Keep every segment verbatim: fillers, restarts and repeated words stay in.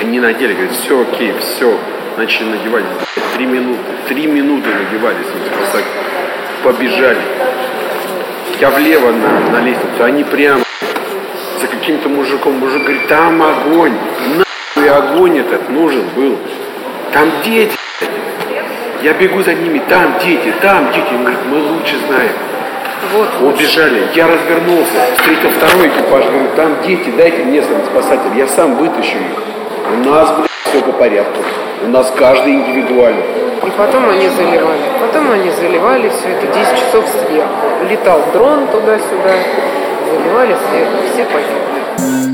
Они надели, говорят, все окей, все. Начали надевать. Три минуты. Три минуты надевались. Побежали. Я влево на, на лестницу. Они прямо за каким-то мужиком. Мужик говорит, там огонь. Нахуй огонь этот нужен был. Там дети. Я бегу за ними. Там дети, там дети. Он говорит, мы лучше знаем. Вот, убежали. Я развернулся. Встретил второй экипаж. Говорю, там дети, дайте мне сам спасатель. Я сам вытащу их. У нас, блядь, все по порядку. У нас каждый индивидуально. И потом они заливали. Потом они заливали все это десять часов сверху. Летал дрон туда-сюда. Заливали сверху. Все погибли.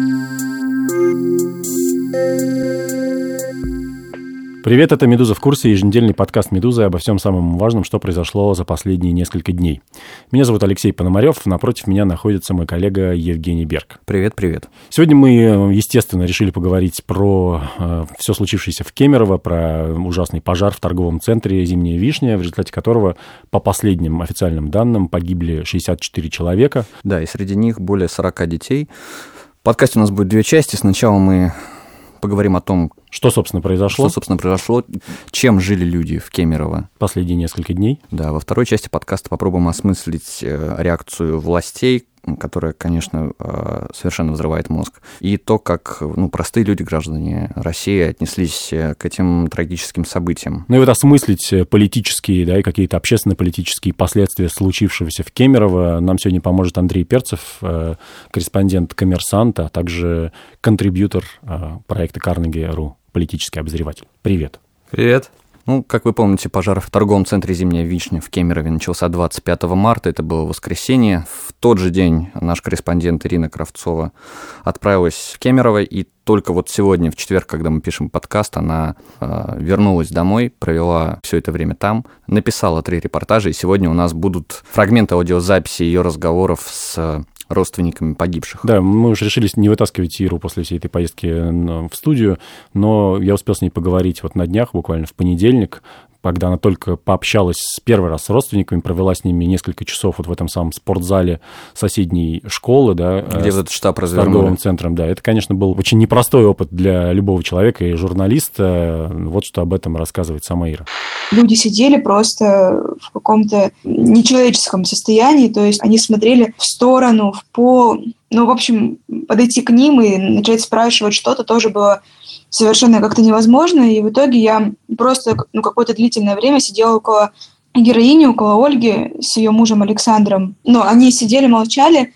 Привет, это «Медуза в курсе», еженедельный подкаст «Медузы» обо всем самом важном, что произошло за последние несколько дней. Меня зовут Алексей Пономарев, напротив меня находится мой коллега Евгений Берг. Привет, привет. Сегодня мы, естественно, решили поговорить про э, все случившееся в Кемерово, про ужасный пожар в торговом центре «Зимняя вишня», в результате которого, по последним официальным данным, погибли шестьдесят четыре человека. Да, и среди них более сорок детей. В подкасте у нас будет две части. Сначала мы поговорим о том, Что, собственно, произошло? Что, собственно, произошло, чем жили люди в Кемерово Последние несколько дней. Да, во второй части подкаста попробуем осмыслить реакцию властей, которая, конечно, совершенно взрывает мозг, и то, как ну, простые люди, граждане России, отнеслись к этим трагическим событиям. Ну и вот осмыслить политические, да, и какие-то общественно-политические последствия случившегося в Кемерово нам сегодня поможет Андрей Перцев, корреспондент «Коммерсанта», а также контрибьютор проекта Carnegie.ru, политический обозреватель. Привет. Привет. Ну, как вы помните, пожар в торговом центре «Зимняя вишня» в Кемерове начался двадцать пятого марта, это было воскресенье. В тот же день наш корреспондент Ирина Кравцова отправилась в Кемерово, и только вот сегодня, в четверг, когда мы пишем подкаст, она э, вернулась домой, провела все это время там, написала три репортажа, и сегодня у нас будут фрагменты аудиозаписи ее разговоров с родственниками погибших. Да, мы уже решили не вытаскивать Иру после всей этой поездки в студию, но я успел с ней поговорить вот на днях, буквально в понедельник, когда она только пообщалась с первый раз с родственниками, провела с ними несколько часов вот в этом самом спортзале соседней школы, да, где с, этот штаб развернули. С торговым центром, да. Это, конечно, был очень непростой опыт для любого человека и журналиста. Вот что об этом рассказывает сама Ира. Люди сидели просто в каком-то нечеловеческом состоянии, то есть они смотрели в сторону, в пол. Ну, в общем, подойти к ним и начать спрашивать что-то тоже было совершенно как-то невозможно, и в итоге я просто ну, какое-то длительное время сидела около героини, около Ольги с ее мужем Александром. Но они сидели, молчали,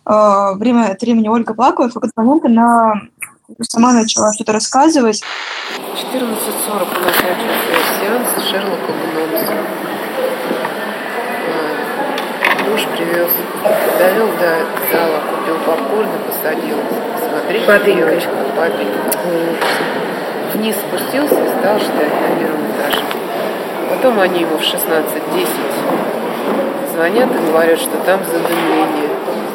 э, время от времени Ольга плакала, и в какой-то момент она сама начала что-то рассказывать. четырнадцать сорок у нас начался сеанс Шерлока Гномса. Муж привез, довел до зала, купил попкорн и посадил. Смотреть на девочку, вниз спустился и стал ждать на первом этаже. Потом они ему в шестнадцать десять звонят и говорят, что там задымление.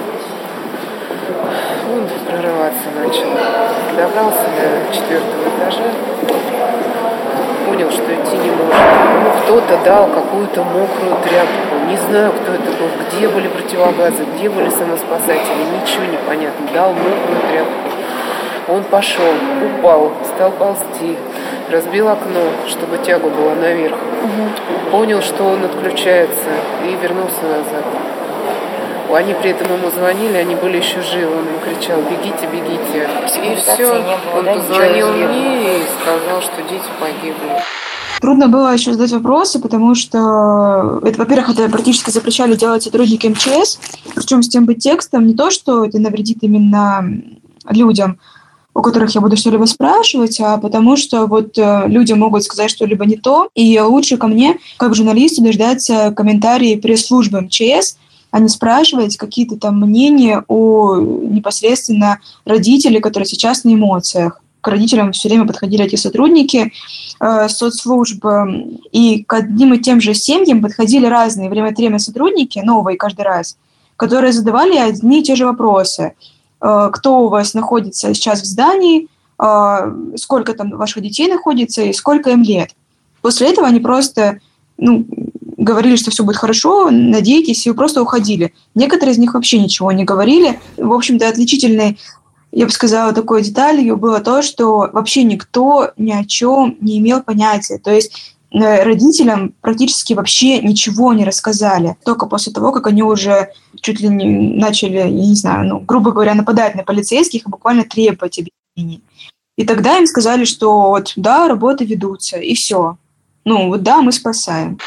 Он прорываться начал. Добрался до четвертого этажа, понял, что идти не может. Ему кто-то дал какую-то мокрую тряпку. Не знаю, кто это был, где были противогазы, где были самоспасатели, ничего не понятно. Дал мокрую тряпку. Он пошел, упал, стал ползти, разбил окно, чтобы тяга была наверх. Угу. Понял, что он отключается, и вернулся назад. Они при этом ему звонили, они были еще живы. Он им кричал: бегите, бегите. И все. Он позвонил мне и сказал, что дети погибли. Трудно было еще задать вопросы, потому что, это, во-первых, это практически запрещали делать сотрудники эм че эс, причем с тем бы текстом, не то, что это навредит именно людям, у которых я буду что-либо спрашивать, а потому что вот люди могут сказать что-либо не то, и лучше ко мне, как журналисту, дождаться комментарии пресс-службы эм че эс, а не спрашивать какие-то там мнения о непосредственно родителях, которые сейчас на эмоциях. К родителям все время подходили эти сотрудники э, соцслужб, и к одним и тем же семьям подходили разные время от времени сотрудники, новые каждый раз, которые задавали одни и те же вопросы. Э, кто у вас находится сейчас в здании, э, сколько там ваших детей находится и сколько им лет. После этого они просто ну, говорили, что все будет хорошо, надейтесь, и просто уходили. Некоторые из них вообще ничего не говорили. В общем-то, отличительной я бы сказала, такой деталью было то, что вообще никто ни о чем не имел понятия. То есть родителям практически вообще ничего не рассказали. Только после того, как они уже чуть ли не начали, я не знаю, ну, грубо говоря, нападать на полицейских и буквально требовать объяснений. И тогда им сказали, что вот, да, работы ведутся, и все. Ну, вот да, мы спасаем.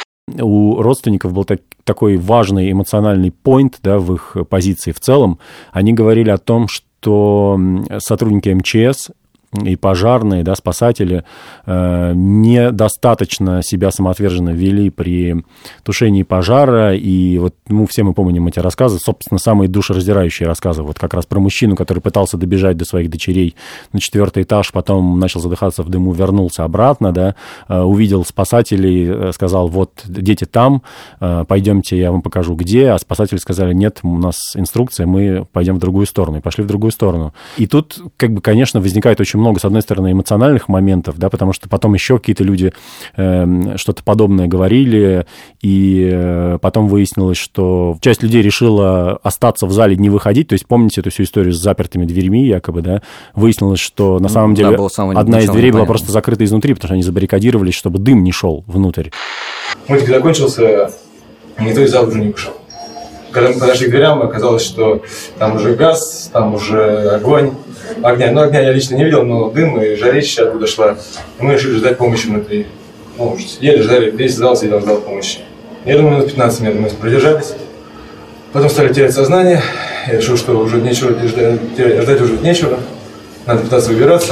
У родственников был так, такой важный эмоциональный поинт, да, в их позиции в целом. Они говорили о том, что сотрудники эм че эс и пожарные, да, спасатели э, недостаточно себя самоотверженно вели при тушении пожара. И вот ну, все мы помним эти рассказы, собственно, самые душераздирающие рассказы. Вот как раз про мужчину, который пытался добежать до своих дочерей на четвертый этаж, потом начал задыхаться в дыму, вернулся обратно, да, э, увидел спасателей, сказал, вот дети там, э, пойдемте, я вам покажу где. А спасатели сказали, нет, у нас инструкция, мы пойдем в другую сторону. И пошли в другую сторону. И тут, как бы, конечно, возникает очень много, с одной стороны, эмоциональных моментов, да, потому что потом еще какие-то люди э, что-то подобное говорили, и э, потом выяснилось, что часть людей решила остаться в зале, не выходить. То есть, помните эту всю историю с запертыми дверьми, якобы, да? Выяснилось, что на самом деле да, одна из дверей была просто закрыта изнутри, потому что они забаррикадировались, чтобы дым не шел внутрь. Мультик закончился, никто из зала уже не вышел. Когда мы подошли к дверям, оказалось, что там уже газ, там уже огонь. Огня. Ну, огня я лично не видел, но дым и жарища оттуда шла. И мы решили ждать помощи внутри. Ну, сидели, ждали, весь зал сидел, ждал помощи. Я думаю, минут пятнадцать минут мы продержались. Потом стали терять сознание. Я решил, что уже нечего ждать, ждать уже нечего. Надо пытаться выбираться.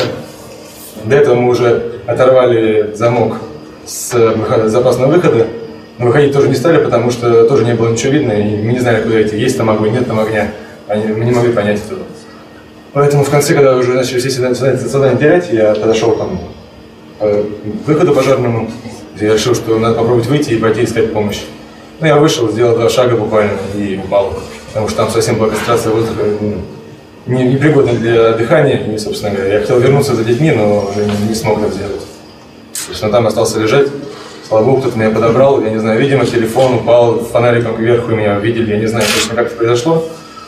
До этого мы уже оторвали замок с выхода, запасного выхода. Но выходить тоже не стали, потому что тоже не было ничего видно, и мы не знали, куда идти. Есть там огонь, нет там огня. Они, мы не могли понять этого. Поэтому в конце, когда уже начали все задания терять, я подошел там, к выходу пожарному. Я решил, что надо попробовать выйти и пойти искать помощь. Ну, я вышел, сделал два шага буквально и упал. Потому что там совсем была концентрация воздуха не, непригодна для дыхания. И, собственно говоря, я хотел вернуться за детьми, но уже не, не смог это сделать. То есть он там остался лежать. Слава богу, кто-то меня подобрал. Я не знаю, видимо, телефон упал фонариком кверху, и меня увидели. Я не знаю точно, как это произошло.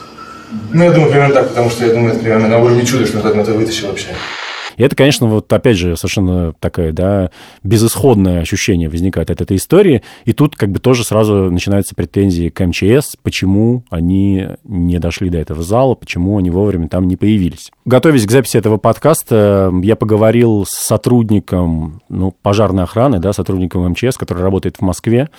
Ну, я думаю, примерно так, потому что я думаю, это примерно на уровне чуда, что кто-то это вытащил вообще. И это, конечно, вот опять же совершенно такое, да, безысходное ощущение возникает от этой истории. И тут как бы тоже сразу начинаются претензии к эм че эс, почему они не дошли до этого зала, почему они вовремя там не появились. Готовясь к записи этого подкаста, я поговорил с сотрудником, ну, пожарной охраны, да, сотрудником эм че эс, который работает в Москве.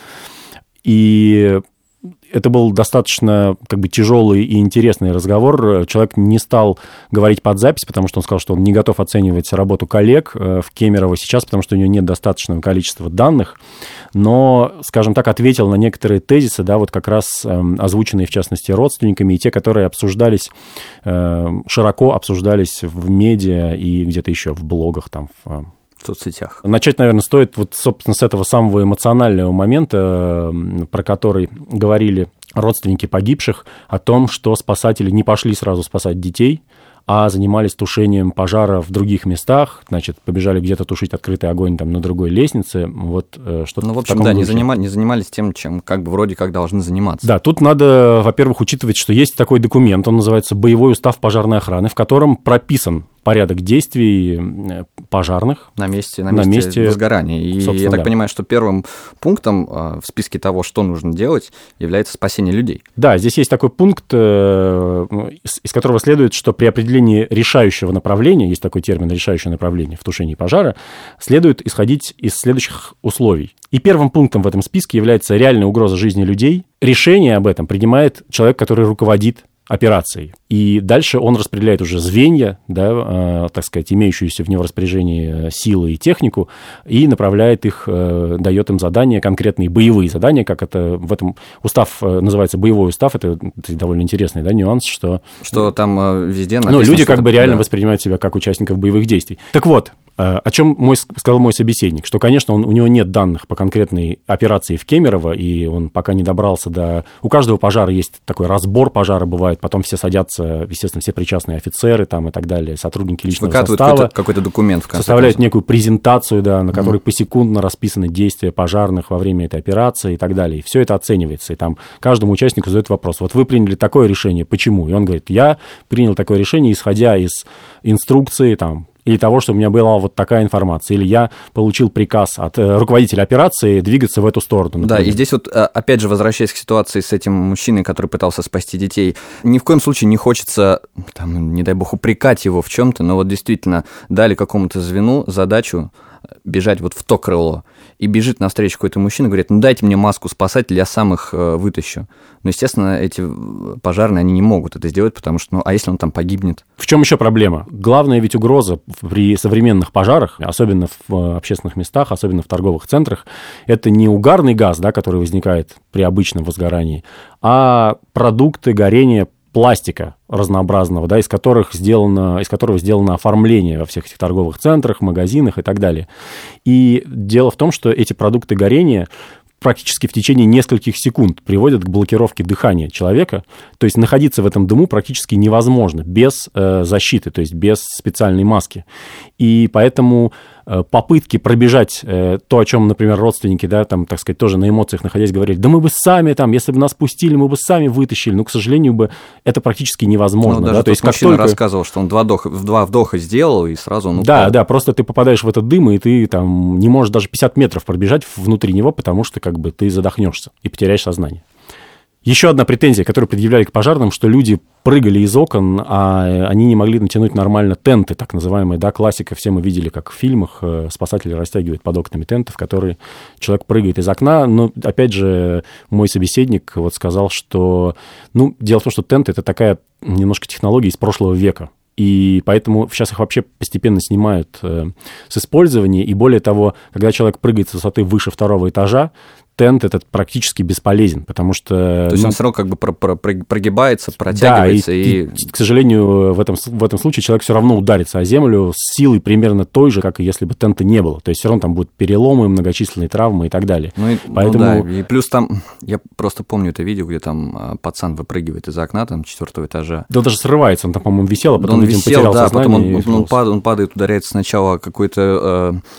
И это был достаточно как бы тяжелый и интересный разговор. Человек не стал говорить под запись, потому что он сказал, что он не готов оценивать работу коллег в Кемерово сейчас, потому что у него нет достаточного количества данных. Но, скажем так, ответил на некоторые тезисы, да, вот как раз озвученные, в частности, родственниками, и те, которые обсуждались, широко обсуждались в медиа и где-то еще в блогах, там, в в соцсетях. Начать, наверное, стоит вот, собственно, с этого самого эмоционального момента, про который говорили родственники погибших, о том, что спасатели не пошли сразу спасать детей, а занимались тушением пожара в других местах, значит, побежали где-то тушить открытый огонь там на другой лестнице, вот что-то. Ну, в общем, в да, не, занима... не занимались тем, чем как бы вроде как должны заниматься. Да, тут надо, во-первых, учитывать, что есть такой документ, он называется «Боевой устав пожарной охраны», в котором прописан порядок действий пожарных на месте, на месте, на месте возгорания. И я так да. понимаю, что первым пунктом в списке того, что нужно делать, является спасение людей. Да, здесь есть такой пункт, из которого следует, что при определении решающего направления, есть такой термин «решающее направление» в тушении пожара, следует исходить из следующих условий. И первым пунктом в этом списке является реальная угроза жизни людей. Решение об этом принимает человек, который руководит операцией. И дальше он распределяет уже звенья, да, э, так сказать, имеющиеся в него распоряжении силы и технику, и направляет их, э, дает им задания, конкретные боевые задания, как это в этом устав э, называется боевой устав, это, это довольно интересный, да, нюанс, что... Что там э, везде написано... Ну, люди как бы реально да. воспринимают себя как участников боевых действий. Так вот, О чем мой, сказал мой собеседник, что, конечно, он, у него нет данных по конкретной операции в Кемерово, и он пока не добрался до... У каждого пожара есть такой разбор пожара, бывает, потом все садятся, естественно, все причастные офицеры там и так далее, сотрудники личного состава. Какой-то, какой-то документ, в конце составляют концов. некую презентацию, да, на которой mm-hmm. посекундно расписаны действия пожарных во время этой операции и так далее. И все это оценивается, и там каждому участнику задают вопрос. Вот вы приняли такое решение, почему? И он говорит, я принял такое решение, исходя из инструкции, там, или того, что у меня была вот такая информация, или я получил приказ от э, руководителя операции двигаться в эту сторону. Например. Да, и здесь вот, опять же, возвращаясь к ситуации с этим мужчиной, который пытался спасти детей, ни в коем случае не хочется, там, не дай бог, упрекать его в чем-то, но вот действительно дали какому-то звену задачу бежать вот в то крыло, и бежит навстречу какой-то мужчина, говорит, ну дайте мне маску спасателя, я сам их э, вытащу. Но, естественно, эти пожарные, они не могут это сделать, потому что, ну, а если он там погибнет? В чем еще проблема? Главная ведь угроза при современных пожарах, особенно в общественных местах, особенно в торговых центрах, это не угарный газ, да, который возникает при обычном возгорании, а продукты горения пластика разнообразного, да, из которых сделано, из которого сделано оформление во всех этих торговых центрах, магазинах и так далее. И дело в том, что эти продукты горения практически в течение нескольких секунд приводят к блокировке дыхания человека. То есть находиться в этом дыму практически невозможно без э, защиты, то есть без специальной маски. И поэтому э, попытки пробежать э, то, о чем, например, родственники, да, там, так сказать, тоже на эмоциях находясь, говорили, да мы бы сами, там, если бы нас пустили, мы бы сами вытащили. Но, к сожалению, бы это практически невозможно. Ну, даже да? То есть, как мужчина только... рассказывал, что он два вдоха, два вдоха сделал, и сразу он упал. Да, да, просто ты попадаешь в этот дым, и ты там не можешь даже пятьдесят метров пробежать внутри него, потому что как бы ты задохнешься и потеряешь сознание. Еще одна претензия, которую предъявляли к пожарным, что люди прыгали из окон, а они не могли натянуть нормально тенты, так называемые, да, классика, все мы видели, как в фильмах спасатели растягивают под окнами тенты, в которые человек прыгает из окна, но, опять же, мой собеседник вот сказал, что, ну, дело в том, что тенты – это такая немножко технология из прошлого века, и поэтому сейчас их вообще постепенно снимают с использования, и более того, когда человек прыгает с высоты выше второго этажа, тент этот практически бесполезен, потому что... То есть ну, он все равно как бы про- про- прогибается, протягивается. Да, и, и... и, к сожалению, в этом, в этом случае человек все равно ударится о землю с силой примерно той же, как и если бы тента не было. То есть все равно там будут переломы, многочисленные травмы и так далее. Ну, и, Поэтому... ну да, и плюс там, я просто помню это видео, где там пацан выпрыгивает из окна, там, четвертого этажа. Да он даже срывается, он там, по-моему, висел, а потом, он видимо, висел, потерял да, сознание. Потом он, он, падает, он падает, ударяется сначала какой-то... Э,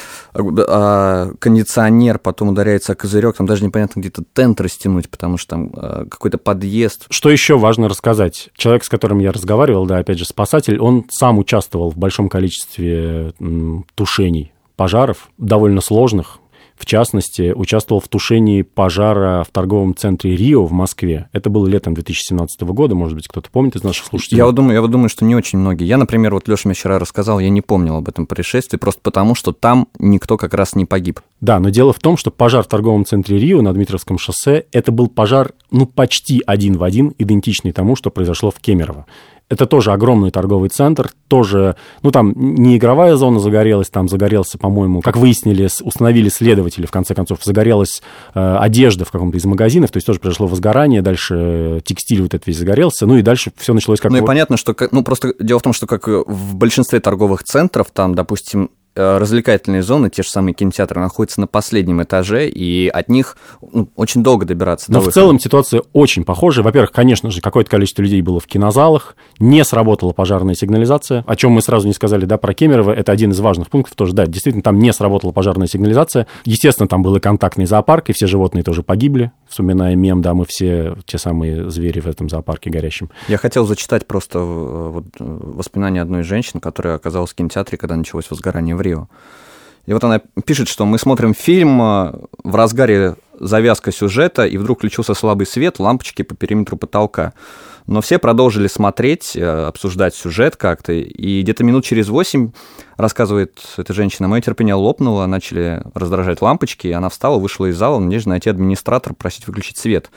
кондиционер, потом ударяется о козырек, там даже непонятно где-то тент растянуть, потому что там какой-то подъезд. Что еще важно рассказать? Человек, с которым я разговаривал, да, опять же, спасатель, он сам участвовал в большом количестве тушений пожаров, довольно сложных. В частности, участвовал в тушении пожара в торговом центре Рио в Москве. Это было летом две тысячи семнадцатого года, может быть, кто-то помнит из наших слушателей. Я вот думаю, я вот думаю, что не очень многие. Я, например, вот Леша мне вчера рассказал, я не помнил об этом происшествии, просто потому, что там никто как раз не погиб. Да, но дело в том, что пожар в торговом центре Рио на Дмитровском шоссе, это был пожар, ну, почти один в один, идентичный тому, что произошло в Кемерово. Это тоже огромный торговый центр, тоже, ну, там не игровая зона загорелась, там загорелся, по-моему, как выяснили, установили следователи, в конце концов, загорелась э, одежда в каком-то из магазинов, то есть тоже произошло возгорание, дальше э, текстиль вот этот весь загорелся, ну, и дальше все началось как... Ну, и вот... понятно, что, ну, просто дело в том, что как в большинстве торговых центров, там, допустим, развлекательные зоны, те же самые кинотеатры, находятся на последнем этаже, и от них ну, очень долго добираться. Но до в целом ситуация очень похожая. Во-первых, конечно же, какое-то количество людей было в кинозалах, не сработала пожарная сигнализация, о чем мы сразу не сказали, да, про Кемерово, это один из важных пунктов тоже, да, действительно, там не сработала пожарная сигнализация. Естественно, там был и контактный зоопарк, и все животные тоже погибли, вспоминая мем, да, мы все те самые звери в этом зоопарке горящем. Я хотел зачитать просто вот, воспоминания одной из женщин, которая оказалась в кинотеатре, когда началось возгорание в Рио. И вот она пишет, что мы смотрим фильм, в разгаре завязка сюжета, и вдруг включился слабый свет, лампочки по периметру потолка. Но все продолжили смотреть, обсуждать сюжет как-то, и где-то минут через восемь, рассказывает эта женщина, мое терпение лопнуло, начали раздражать лампочки, и она встала, вышла из зала в надежде найти администратора, просить выключить свет.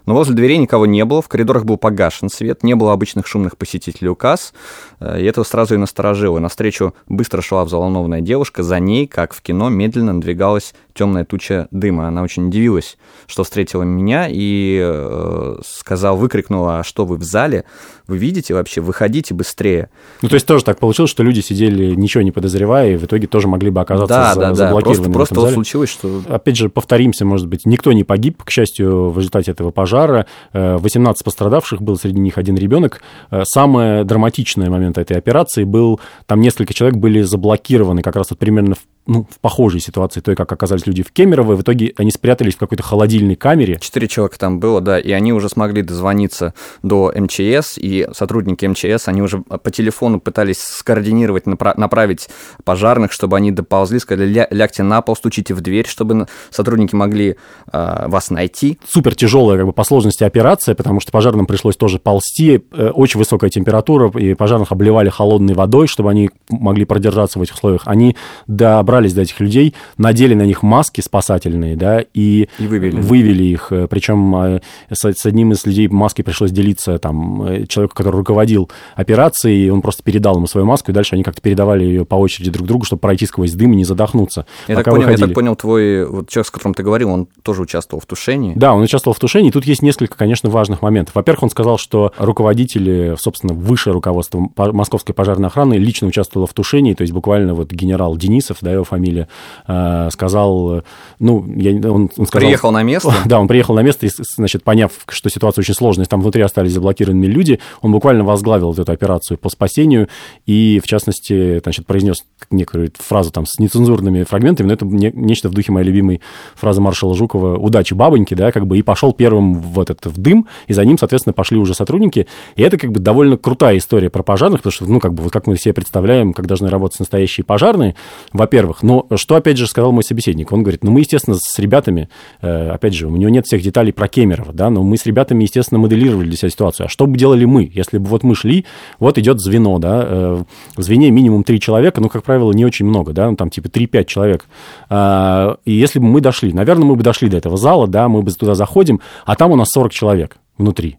Но возле дверей никого не было, в коридорах был погашен свет, не было обычных шумных посетителей у касс, и это сразу и насторожило. Навстречу быстро шла взволнованная девушка, за ней, как в кино, медленно надвигалась темная туча дыма. Она очень удивилась, что встретила меня, и э, сказала, выкрикнула: а что вы в зале? Вы видите вообще? Выходите быстрее. Ну, то есть тоже так получилось, что люди сидели, ничего не подозревая, и в итоге тоже могли бы оказаться да, за, да, заблокированными. Да, просто, просто вот случилось, что... Опять же, повторимся, может быть, никто не погиб, к счастью, в результате этого пожара. восемнадцать пострадавших, был среди них один ребенок. Самый драматичный момент этой операции был, там несколько человек были заблокированы как раз вот примерно в ну, в похожей ситуации той, как оказались люди в Кемерово. В итоге они спрятались в какой-то холодильной камере. Четыре человека там было, да, и они уже смогли дозвониться до эм че эс, и сотрудники эм че эс, они уже по телефону пытались скоординировать, направить пожарных, чтобы они доползли, сказали: Ля, лягте на пол, стучите в дверь, чтобы сотрудники могли э, вас найти. Супер тяжелая как бы по сложности операция, потому что пожарным пришлось тоже ползти. Очень высокая температура, и пожарных обливали холодной водой, чтобы они могли продержаться в этих условиях. Они добрались до этих людей, надели на них маски спасательные, да, и, и вывели. вывели их. Причем с, с одним из людей маски пришлось делиться, там, человеку, который руководил операцией, он просто передал ему свою маску, и дальше они как-то передавали ее по очереди друг другу, чтобы пройти сквозь дым и не задохнуться. Я, так понял, я так понял, твой вот человек, с которым ты говорил, он тоже участвовал в тушении? Да, он участвовал в тушении, и тут есть несколько, конечно, важных моментов. Во-первых, он сказал, что руководители, собственно, высшее руководство Московской пожарной охраны лично участвовало в тушении, то есть буквально вот генерал Денисов, да, его фамилия, сказал, ну, я, он, он сказал... Приехал на место? Да, он приехал на место, и, значит, поняв, что ситуация очень сложная, там внутри остались заблокированными люди, он буквально возглавил эту операцию по спасению и, в частности, значит, произнес некую фразу там с нецензурными фрагментами, но это не, нечто в духе моей любимой фразы маршала Жукова «Удачи, бабоньки», да, как бы, и пошел первым в этот в дым, и за ним, соответственно, пошли уже сотрудники, и это, как бы, довольно крутая история про пожарных, потому что, ну, как бы, вот как мы себе представляем, как должны работать настоящие пожарные, во-первых, но что, опять же, сказал мой собеседник, он говорит, ну, мы, естественно, с ребятами, э, опять же, у него нет всех деталей про Кемерово, да, но мы с ребятами, естественно, моделировали для себя ситуацию, а что бы делали мы, если бы вот мы шли, вот идет звено, да, э, в звене минимум три человека, ну, как правило, не очень много, да, ну, там, типа, три-пять человек, э, и если бы мы дошли, наверное, мы бы дошли до этого зала, да, мы бы туда заходим, а там у нас сорок человек внутри,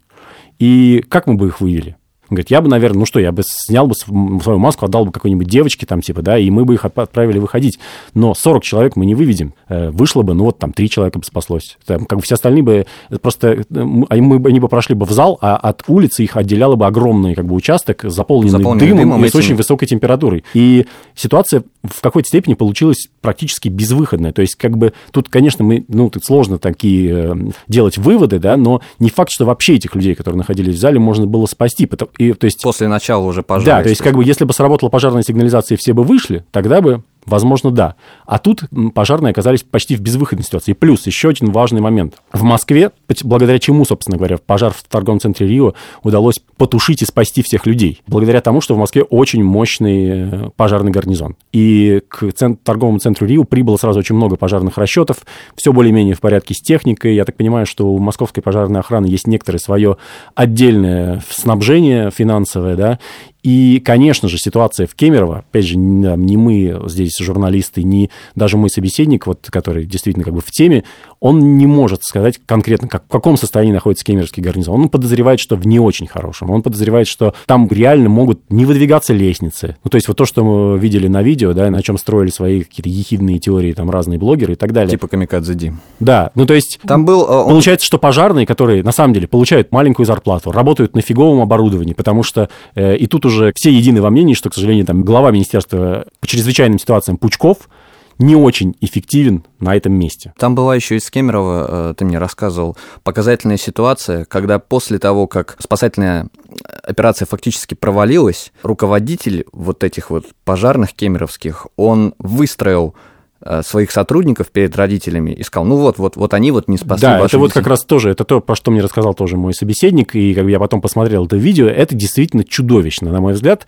и как мы бы их вывели? Он говорит, я бы, наверное, ну что, я бы снял бы свою маску, отдал бы какой-нибудь девочке там, типа, да, и мы бы их отправили выходить. Но сорок человек мы не выведем. Вышло бы, ну вот там три человека бы спаслось. Там, как бы все остальные бы просто, мы бы, они бы прошли бы в зал, а от улицы их отделяло бы огромный как бы участок, заполненный, заполненный дымом, дымом и с очень высокой температурой. И ситуация в какой-то степени получилась практически безвыходная. То есть, как бы, тут, конечно, мы, ну, тут сложно такие делать выводы, да, но не факт, что вообще этих людей, которые находились в зале, можно было спасти. И, то есть, после начала уже пожара. Да, то есть, как бы, если бы сработала пожарная сигнализация и все бы вышли, тогда бы, возможно, да. А тут пожарные оказались почти в безвыходной ситуации. Плюс еще один важный момент. В Москве, благодаря чему, собственно говоря, пожар в торговом центре Рио удалось потушить и спасти всех людей? Благодаря тому, что в Москве очень мощный пожарный гарнизон. И к цент- торговому центру Рио прибыло сразу очень много пожарных расчетов. Все более-менее в порядке с техникой. Я так понимаю, что у московской пожарной охраны есть некоторое свое отдельное снабжение финансовое, да. И, конечно же, ситуация в Кемерово, опять же, не мы здесь журналисты, не даже мой собеседник, вот, который действительно как бы в теме, он не может сказать конкретно, как, в каком состоянии находится кемеровский гарнизон. Он подозревает, что в не очень хорошем. Он подозревает, что там реально могут не выдвигаться лестницы. Ну, то есть вот то, что мы видели на видео, да, на чем строили свои какие-то ехидные теории там разные блогеры и так далее. Типа Камикадзе Ди. Да, ну то есть там был, он... получается, что пожарные, которые на самом деле получают маленькую зарплату, работают на фиговом оборудовании, потому что э, и тут уже уже все едины во мнении, что, к сожалению, там глава министерства по чрезвычайным ситуациям Пучков не очень эффективен на этом месте. Там была еще из Кемерово, ты мне рассказывал, показательная ситуация, когда после того, как спасательная операция фактически провалилась, руководитель вот этих вот пожарных кемеровских, он выстроил своих сотрудников перед родителями и сказал, ну вот, вот, вот они вот не спасли Да, ваших это вот детей. Как раз тоже, это то, про что мне рассказал тоже мой собеседник, и как бы я потом посмотрел это видео, это действительно чудовищно, на мой взгляд,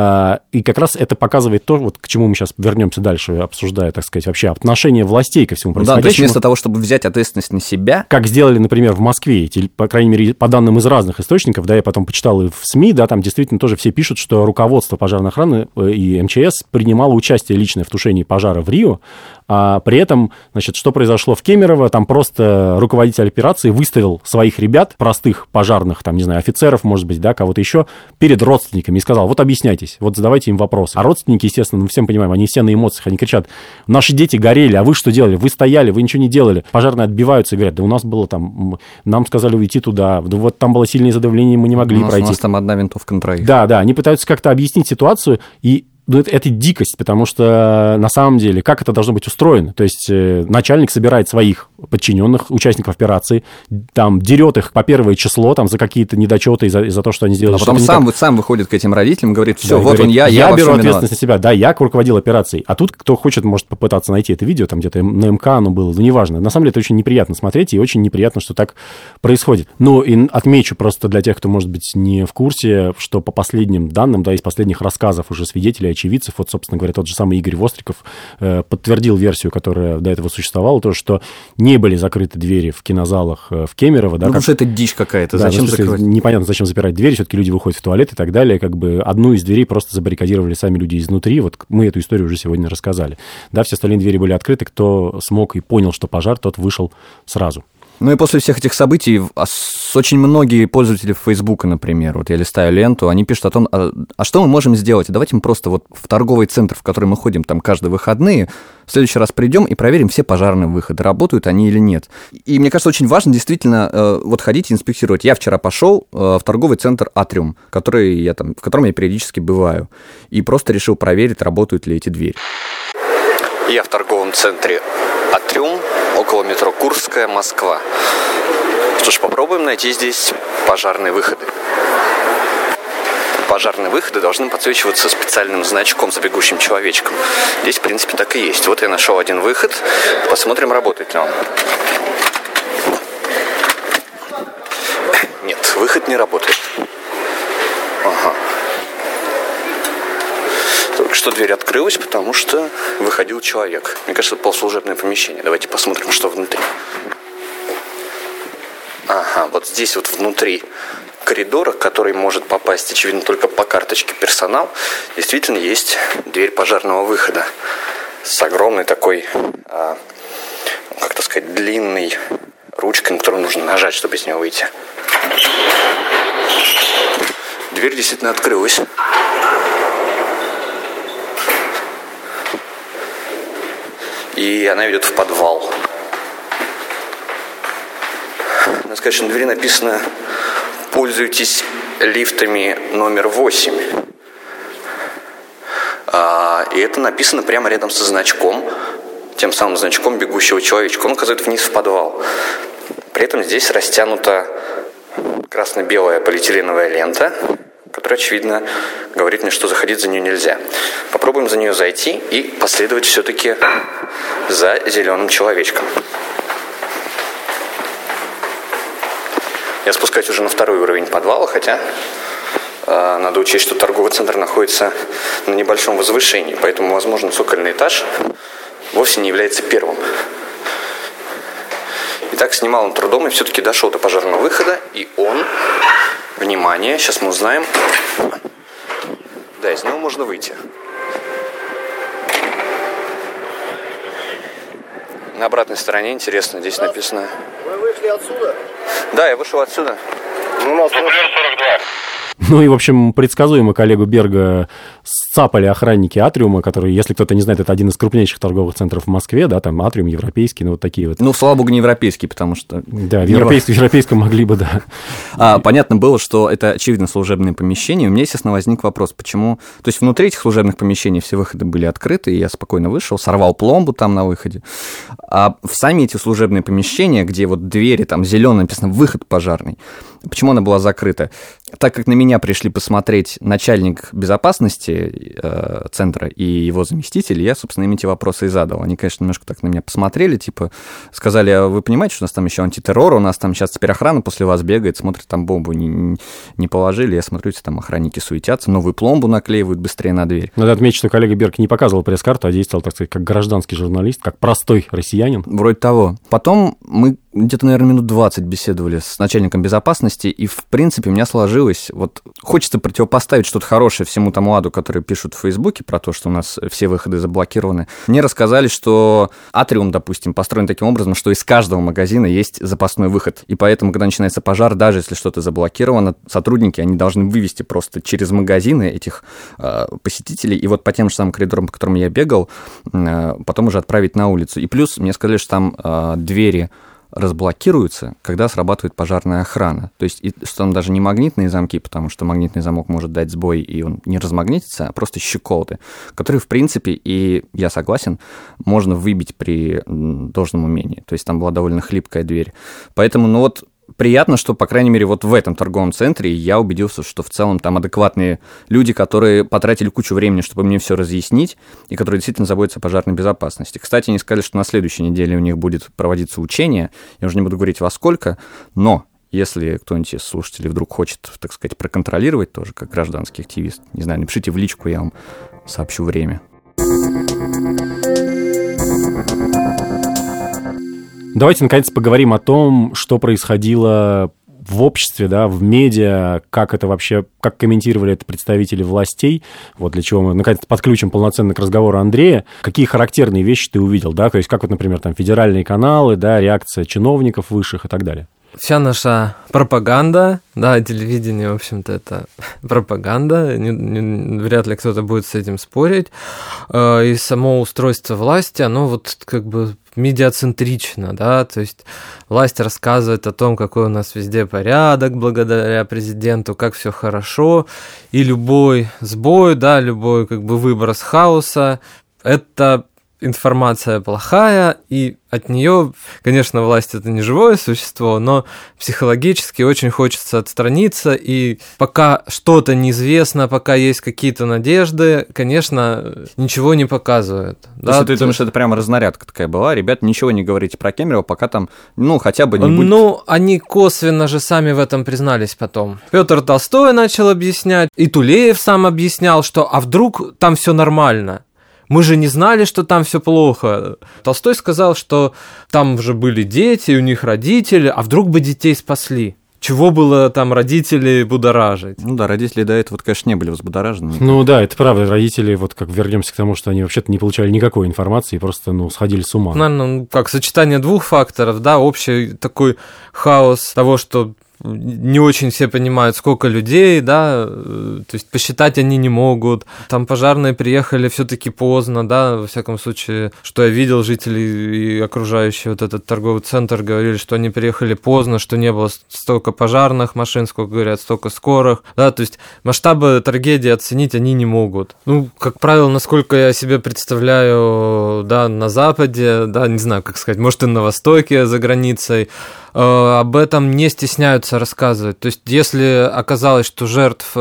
и как раз это показывает то, вот к чему мы сейчас вернемся дальше, обсуждая, так сказать, вообще отношение властей ко всему происходящему. Да, то есть вместо того, чтобы взять ответственность на себя... Как сделали, например, в Москве, по крайней мере, по данным из разных источников, да, я потом почитал и в СМИ, да, там действительно тоже все пишут, что руководство пожарной охраны и эм че эс принимало участие личное в тушении пожара в Рио, А при этом, значит, что произошло в Кемерово, там просто руководитель операции выставил своих ребят, простых пожарных, там, не знаю, офицеров, может быть, да, кого-то еще, перед родственниками и сказал, вот объясняйтесь, вот задавайте им вопросы. А родственники, естественно, мы всем понимаем, они все на эмоциях, они кричат, наши дети горели, а вы что делали? Вы стояли, вы ничего не делали. Пожарные отбиваются и говорят, да у нас было там, нам сказали уйти туда, да вот там было сильное задавление, мы не могли у нас, пройти. У нас там одна винтовка на троих. Да, да, они пытаются как-то объяснить ситуацию, и ну, это, это дикость, потому что на самом деле, как это должно быть устроено? То есть э, начальник собирает своих подчиненных, участников операции, там, дерет их по первое число там, за какие-то недочеты и за, и за то, что они сделали. А потом сам, так... сам выходит к этим родителям и говорит, все, да, вот говорит, он я, я, я беру ответственность на себя, да, я руководил операцией. А тут, кто хочет, может попытаться найти это видео, там где-то на МК оно было, ну, неважно. На самом деле, это очень неприятно смотреть, и очень неприятно, что так происходит. Ну, и отмечу просто для тех, кто, может быть, не в курсе, что по последним данным, да, из последних рассказов уже свидетелей, очевидцев, вот, собственно говоря, тот же самый Игорь Востриков э, подтвердил версию, которая до этого существовала, то, что не были закрыты двери в кинозалах э, в Кемерово. Да, ну, как... потому что это дичь какая-то, да, зачем ну, закрывать? Непонятно, зачем запирать двери, все-таки люди выходят в туалет и так далее, как бы одну из дверей просто забаррикадировали сами люди изнутри, вот мы эту историю уже сегодня рассказали. Да, все остальные двери были открыты, кто смог и понял, что пожар, тот вышел сразу. Ну и после всех этих событий очень многие пользователи Фейсбука, например, вот я листаю ленту, они пишут о том, а, а что мы можем сделать? Давайте мы просто вот в торговый центр, в который мы ходим там каждые выходные, в следующий раз придем и проверим все пожарные выходы, работают они или нет. И мне кажется, очень важно действительно вот ходить и инспектировать. Я вчера пошел в торговый центр «Атриум», который я там, в котором я периодически бываю, и просто решил проверить, работают ли эти двери. Я в торговом центре «Атриум», около метро Курская, Москва. Что ж, попробуем найти здесь пожарные выходы. Пожарные выходы должны подсвечиваться специальным значком с бегущим человечком. Здесь, в принципе, так и есть. Вот я нашел один выход. Посмотрим, работает ли он. Нет, выход не работает. Ага. Только что дверь открылась, потому что выходил человек. Мне кажется, это полуслужебное помещение. Давайте посмотрим, что внутри. Ага, вот здесь вот внутри коридора, в который может попасть, очевидно, только по карточке персонал, действительно есть дверь пожарного выхода с огромной такой, а, как так сказать, длинной ручкой, на которую нужно нажать, чтобы из нее выйти. Дверь действительно открылась. И она ведет в подвал. Надо сказать, что на двери написано «Пользуйтесь лифтами номер восемь». А, и это написано прямо рядом со значком, тем самым значком бегущего человечка. Он указывает вниз в подвал. При этом здесь растянута красно-белая полиэтиленовая лента, которая, очевидно, говорит мне, что заходить за нее нельзя. Попробуем за нее зайти и последовать все-таки за зеленым человечком. Я спускаюсь уже на второй уровень подвала, хотя э, надо учесть, что торговый центр находится на небольшом возвышении, поэтому, возможно, цокольный этаж вовсе не является первым. Итак, с немалым трудом я все-таки дошел до пожарного выхода, и он, внимание, сейчас мы узнаем, да, из него можно выйти. На обратной стороне, интересно, здесь написано... Вы вышли отсюда? Да, я вышел отсюда. Ну, у нас сорок два. Ну и, в общем, предсказуемо коллегу Берга сцапали охранники Атриума, которые, если кто-то не знает, это один из крупнейших торговых центров в Москве, да, там Атриум, европейский, ну вот такие вот. Ну, слава богу, не европейский, потому что... Да, в, европейском, в европейском могли бы, да. А, понятно было, что это, очевидно, служебные помещения. У меня, естественно, возник вопрос, почему... То есть внутри этих служебных помещений все выходы были открыты, и я спокойно вышел, сорвал пломбу там на выходе. А в сами эти служебные помещения, где вот двери, там зеленый написано «выход пожарный», почему она была закрыта? Так как на меня пришли посмотреть начальник безопасности э, центра и его заместитель, я, собственно, им эти вопросы и задал. Они, конечно, немножко так на меня посмотрели, типа, сказали, а вы понимаете, что у нас там еще антитеррор, у нас там сейчас теперь охрана после вас бегает, смотрит, там бомбу не, не положили, я смотрю, там охранники суетятся, новую пломбу наклеивают быстрее на дверь. Надо отметить, что коллега Берг не показывал пресс-карту, а действовал, так сказать, как гражданский журналист, как простой россиянин. Вроде того. Потом мы где-то, наверное, минут двадцать беседовали с начальником безопасности, и, в принципе, у меня сложилось, вот хочется противопоставить что-то хорошее всему тому аду, который пишут в Фейсбуке про то, что у нас все выходы заблокированы. Мне рассказали, что Атриум, допустим, построен таким образом, что из каждого магазина есть запасной выход, и поэтому, когда начинается пожар, даже если что-то заблокировано, сотрудники, они должны вывести просто через магазины этих э, посетителей, и вот по тем же самым коридорам, по которым я бегал, э, потом уже отправить на улицу. И плюс мне сказали, что там э, двери разблокируются, когда срабатывает пожарная охрана. То есть, и, что там даже не магнитные замки, потому что магнитный замок может дать сбой, и он не размагнитится, а просто щеколды, которые, в принципе, и я согласен, можно выбить при должном умении. То есть, там была довольно хлипкая дверь. Поэтому, ну вот, приятно, что, по крайней мере, вот в этом торговом центре я убедился, что в целом там адекватные люди, которые потратили кучу времени, чтобы мне все разъяснить, и которые действительно заботятся о пожарной безопасности. Кстати, они сказали, что на следующей неделе у них будет проводиться учение. Я уже не буду говорить во сколько, но если кто-нибудь из слушателей вдруг хочет, так сказать, проконтролировать тоже, как гражданский активист, не знаю, напишите в личку, я вам сообщу время. Давайте, наконец, поговорим о том, что происходило в обществе, да, в медиа, как это вообще, как комментировали это представители властей, вот для чего мы, наконец, подключим полноценно к разговору Андрея. Какие характерные вещи ты увидел, да, то есть как вот, например, там федеральные каналы, да, реакция чиновников высших и так далее? Вся наша пропаганда, да, телевидение, в общем-то, это пропаганда, не, не, вряд ли кто-то будет с этим спорить, и само устройство власти, оно вот как бы медиацентрично, да, то есть власть рассказывает о том, какой у нас везде порядок благодаря президенту, как все хорошо, и любой сбой, да, любой как бы выброс хаоса, это информация плохая, и от нее, конечно, власть это не живое существо, но психологически очень хочется отстраниться, и пока что-то неизвестно, пока есть какие-то надежды, конечно, ничего не показывают. То да? есть ты думаешь, это прямо разнарядка такая была? Ребят, ничего не говорите про Кемерово, пока там, ну, хотя бы не будет... Ну, они косвенно же сами в этом признались потом. Петр Толстой начал объяснять, и Тулеев сам объяснял, что а вдруг там все нормально? Мы же не знали, что там все плохо. Толстой сказал, что там уже были дети, у них родители, а вдруг бы детей спасли? Чего было там родителей будоражить? Ну да, родители до этого, конечно, не были взбудоражены. Ну да, это правда. Родители, вот как вернемся к тому, что они вообще-то не получали никакой информации и просто, ну, сходили с ума. Наверное, ну, как сочетание двух факторов, да, общий такой хаос того, что не очень все понимают, сколько людей, да, то есть посчитать они не могут. Там пожарные приехали все-таки поздно, да, во всяком случае, что я видел, жители и окружающие вот этот торговый центр говорили, что они приехали поздно, что не было столько пожарных машин, сколько говорят, столько скорых, да, то есть масштабы трагедии оценить они не могут. Ну, как правило, насколько я себе представляю, да, на Западе, да, не знаю, как сказать, может и на Востоке, за границей, э, об этом не стесняются рассказывать. То есть, если оказалось, что жертв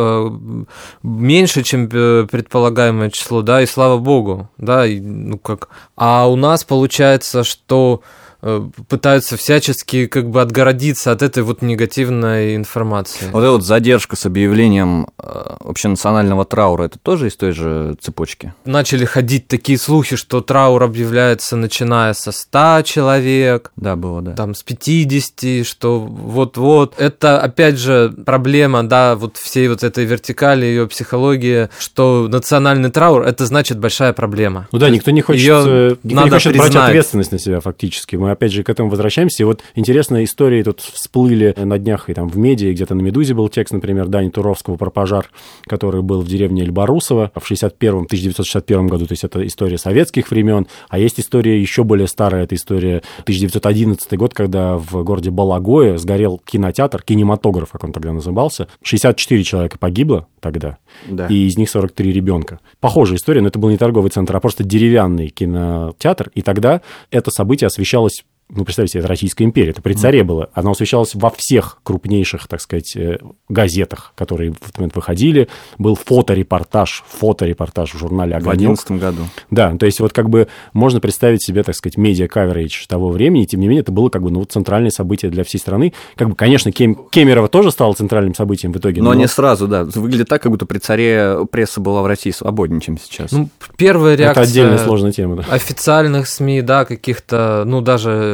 меньше, чем предполагаемое число, да, и слава богу, да, и, ну как. А у нас получается, что пытаются всячески как бы отгородиться от этой вот негативной информации. Вот эта вот задержка с объявлением общенационального траура, это тоже из той же цепочки? Начали ходить такие слухи, что траур объявляется начиная со ста человек. Да, было, да. Там с пятидесяти, что вот-вот. Это, опять же, проблема, да, вот всей вот этой вертикали, ее психологии, что национальный траур, это значит большая проблема. Ну да, никто не хочет, никто не хочет брать ответственность на себя фактически. Мы опять же к этому возвращаемся. И вот интересные истории тут всплыли на днях и там в медиа, где-то на «Медузе» был текст, например, Дани Туровского про пожар, который был в деревне Эльбарусово в шестьдесят первом, тысяча девятьсот шестьдесят первом году. То есть это история советских времен. А есть история еще более старая. Это история тысяча девятьсот одиннадцатый год, когда в городе Балагое сгорел кинотеатр, кинематограф, как он тогда назывался. шестьдесят четыре человека погибло тогда, да. И из них сорок три ребенка. Похожая история, но это был не торговый центр, а просто деревянный кинотеатр. И тогда это событие освещалось, ну, представьте себе, это Российская империя, это при царе было. Оно освещалось во всех крупнейших, так сказать, газетах, которые в этот момент выходили. Был фоторепортаж, фоторепортаж в журнале «Огонёк». В одиннадцатом году. Да, то есть вот как бы можно представить себе, так сказать, медиа-каверидж того времени, и тем не менее это было как бы, ну, центральное событие для всей страны. Как бы, конечно, Кем... Кемерово тоже стало центральным событием в итоге. Но, но не сразу, да. Выглядит так, как будто при царе пресса была в России свободнее, чем сейчас. Ну, первая реакция... Это отдельная сложная тема, да. Официальных СМИ, да, каких-то, ну, даже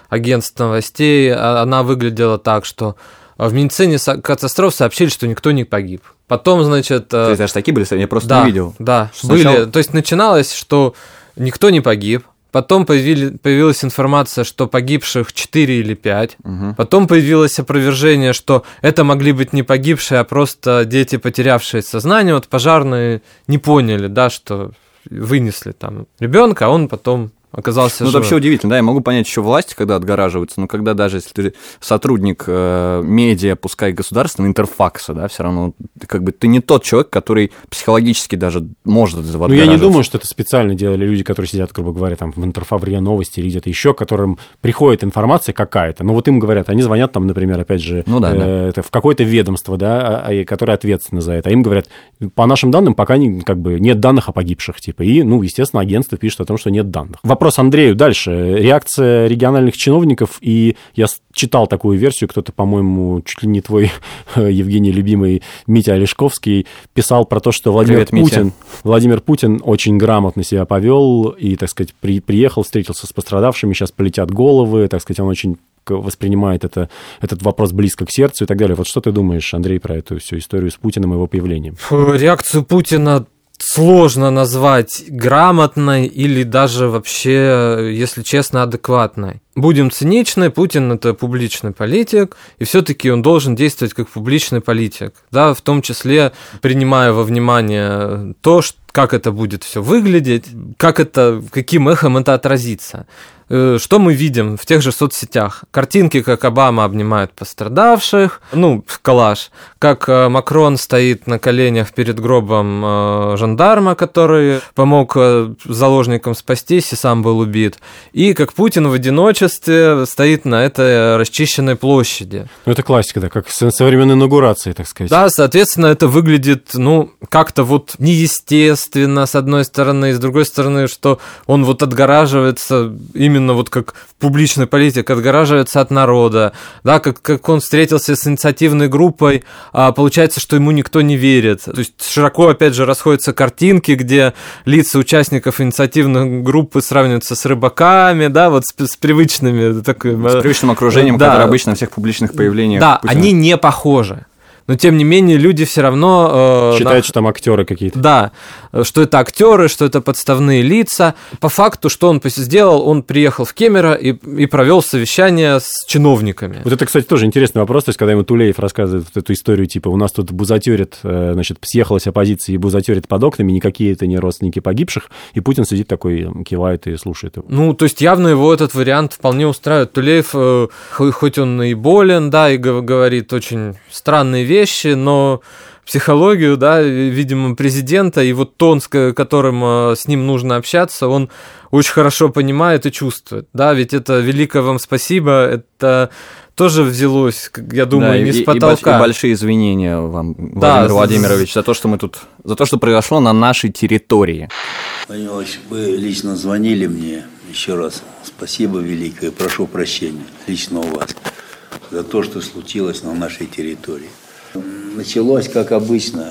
агентств новостей, она выглядела так, что в медицине катастроф сообщили, что никто не погиб. Потом, значит... То есть даже такие были, я просто да, не видел. Да, Сначала... были. То есть начиналось, что никто не погиб. Потом появили, появилась информация, что погибших четыре или пять. Угу. Потом появилось опровержение, что это могли быть не погибшие, а просто дети, потерявшие сознание. Вот пожарные не поняли, да, что вынесли там ребенка, а он потом оказался Ну, живым. это вообще удивительно, да, я могу понять еще власти, когда отгораживаются, но когда даже если ты сотрудник э, медиа, пускай государственного, Интерфакса, да, все равно как бы ты не тот человек, который психологически даже может отгораживаться. Ну, я не думаю, что это специально делали люди, которые сидят, грубо говоря, там в Интерфа, в РИА Новости или где-то еще, которым приходит информация какая-то. Ну, вот им говорят, они звонят там, например, опять же, ну, да, э, да. Это в какое-то ведомство, да, которое ответственно за это. А им говорят, по нашим данным, пока не, как бы нет данных о погибших, типа. И, ну, естественно, агентство пишет о том, что нет данных. Вопрос Андрею дальше. Реакция региональных чиновников, и я читал такую версию, кто-то, по-моему, чуть ли не твой, Евгений, любимый Митя Олешковский, писал про то, что Владимир Привет, Путин, Митя. Владимир Путин очень грамотно себя повел и, так сказать, при, приехал, встретился с пострадавшими, сейчас полетят головы, так сказать, он очень воспринимает это, этот вопрос близко к сердцу и так далее. Вот что ты думаешь, Андрей, про эту всю историю с Путиным и его появлением? Реакцию Путина сложно назвать грамотной или даже вообще, если честно, адекватной. Будем циничны, Путин – это публичный политик, и все-таки он должен действовать как публичный политик, да, в том числе принимая во внимание то, как это будет все выглядеть, как это, каким эхом это отразится. Что мы видим в тех же соцсетях? Картинки, как Обама обнимает пострадавших, ну, коллаж, как Макрон стоит на коленях перед гробом жандарма, который помог заложникам спастись и сам был убит, и как Путин в одиночестве стоит на этой расчищенной площади. Ну, это классика, да, как со времен инаугурации, так сказать. Да, соответственно, это выглядит, ну, как-то вот неестественно, с одной стороны, и с другой стороны, что он вот отгораживается именно Именно вот как публичный политик отгораживается от народа, да, как, как он встретился с инициативной группой, а получается, что ему никто не верит. То есть широко, опять же, расходятся картинки, где лица участников инициативной группы сравниваются с рыбаками, да, вот с, с привычными... Такой, с привычным окружением, да, которое обычно во всех публичных появлениях. Да, Путина. они не похожи. Но, тем не менее, люди все равно... Э, Считают, на... что там актеры какие-то. Да, что это актеры, что это подставные лица. По факту, что он сделал, он приехал в Кемерово и, и провел совещание с чиновниками. Вот это, кстати, тоже интересный вопрос. То есть, когда ему Тулеев рассказывает вот эту историю, типа, у нас тут бузатерит, значит, съехалась оппозиция и бузатерит под окнами, никакие это не родственники погибших, и Путин сидит такой, кивает и слушает его. Ну, то есть, явно его этот вариант вполне устраивает. Тулеев, хоть он и болен, да, и говорит очень странные вещи, вещи, но психологию, да, видимо, президента и вот тон, с которым с ним нужно общаться, он очень хорошо понимает и чувствует, да, ведь это великое вам спасибо, это тоже взялось, я думаю, да, не и, с потолка. И, и большие извинения вам, да, Владимир Владимирович, за то, что мы тут, за то, что произошло на нашей территории. Владимир Владимирович, вы лично звонили мне, еще раз спасибо великое, прошу прощения лично у вас за то, что случилось на нашей территории. Началось, как обычно,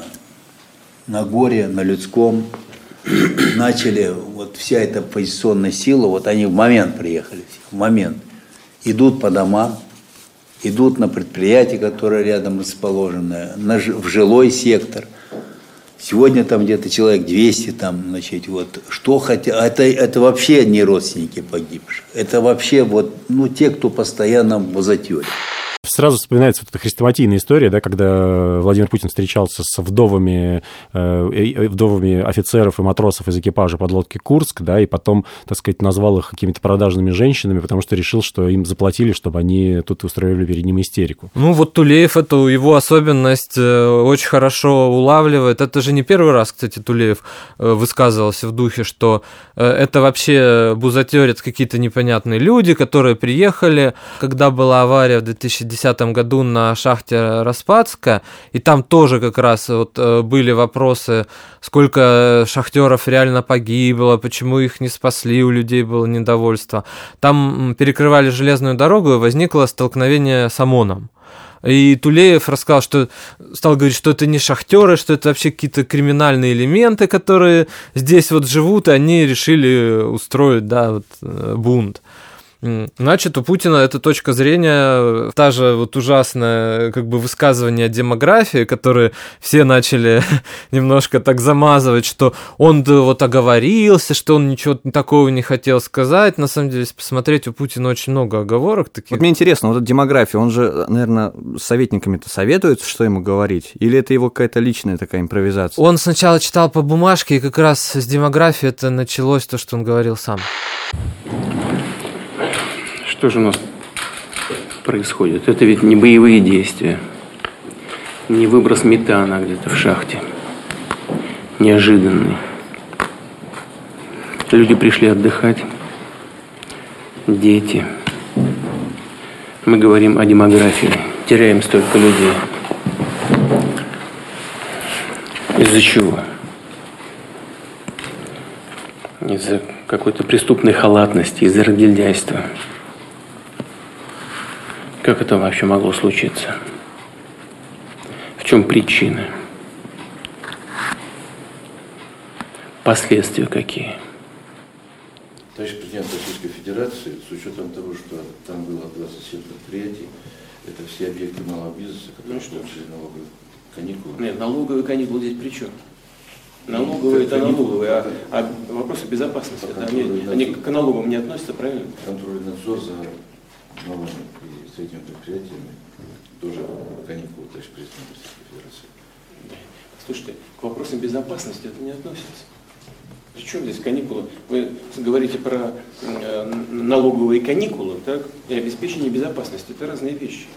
на горе, на людском. Начали, вот вся эта оппозиционная сила, вот они в момент приехали, в момент. Идут по домам, идут на предприятия, которые рядом расположены, на, в жилой сектор. Сегодня там где-то человек двести, там, значит, вот, что хотят, это, это вообще не родственники погибших, это вообще вот, ну, те, кто постоянно в бузатере. Сразу вспоминается вот эта хрестоматийная история, да, когда Владимир Путин встречался с вдовами, э, вдовами офицеров и матросов из экипажа подлодки «Курск», да, и потом, так сказать, назвал их какими-то продажными женщинами, потому что решил, что им заплатили, чтобы они тут устроили перед ним истерику. Ну, вот Тулеев эту его особенность очень хорошо улавливает. Это же не первый раз, кстати, Тулеев высказывался в духе, что это вообще бузатерят какие-то непонятные люди, которые приехали, когда была авария в две тысячи десятом году на шахте Распадска, и там тоже как раз вот были вопросы, сколько шахтеров реально погибло, почему их не спасли, у людей было недовольство. Там перекрывали железную дорогу, и возникло столкновение с ОМОНом. И Тулеев рассказал, что стал говорить, что это не шахтеры, что это вообще какие-то криминальные элементы, которые здесь вот живут, и они решили устроить, да, вот, бунт. Значит, у Путина эта точка зрения, та же вот ужасное как бы высказывание о демографии, которые все начали немножко так замазывать, что он вот оговорился, что он ничего такого не хотел сказать. На самом деле, если посмотреть, у Путина очень много оговорок таких. Вот мне интересно, вот эта демография, он же, наверное, с советниками-то советуется, что ему говорить? Или это его какая-то личная такая импровизация? Он сначала читал по бумажке, и как раз с демографией это началось то, что он говорил сам. Что же у нас происходит? Это ведь не боевые действия, не выброс метана где-то в шахте, неожиданный. Люди пришли отдыхать, дети. Мы говорим о демографии, теряем столько людей. Из-за чего? Из-за какой-то преступной халатности, из-за разгильдяйства. Как это вообще могло случиться? В чем причина? Последствия какие? Товарищ президент Российской Федерации, с учетом того, что там было двадцать семь предприятий, это все объекты малого бизнеса, которые ну, получили налоговые каникулы. Нет, налоговые каникулы здесь при чем? Налоговые это налоговые, а, а вопросы безопасности, это они, они к налогам не относятся, правильно? Контроль и надзор за малыми и средними предприятиями тоже каникулы, товарищ президент Российской Федерации. Слушайте, к вопросам безопасности это не относится. При чем здесь каникулы? Вы говорите про э, налоговые каникулы, так? И обеспечение безопасности. Это разные вещи.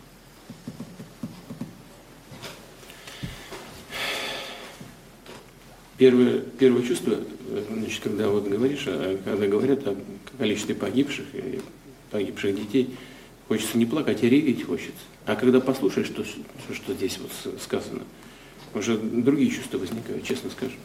Первое, первое чувство, значит, когда вот говоришь, когда говорят о количестве погибших и погибших детей, хочется не плакать, а реветь хочется. А когда послушаешь, что, что, что здесь вот сказано, уже другие чувства возникают, честно скажем.